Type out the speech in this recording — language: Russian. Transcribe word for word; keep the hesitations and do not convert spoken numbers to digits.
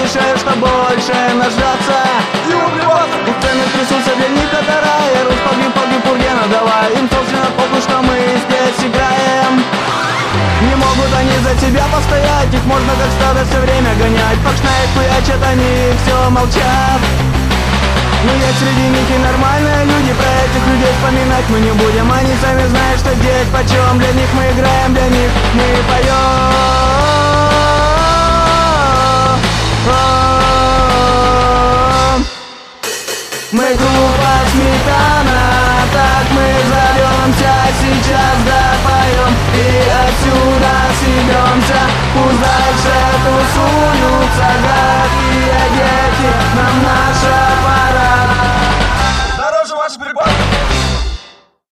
решаю, что больше нажраться. У сцены трясутся для них это рай. Рус, погиб, погиб, Пургена, давай им собственно похуй, что мы здесь играем. Не могут они за тебя постоять, их можно как стадо все время гонять. Факшнайт хуячат, они все молчат. Но есть среди них и нормальные люди, про этих людей вспоминать мы не будем. Они сами знают, что здесь почем, для них мы играем, для них мы поем. Мы группа Сметана, так мы зовемся, сейчас допоем и отсюда съебемся. Пусть дальше тусуются гадкие дети,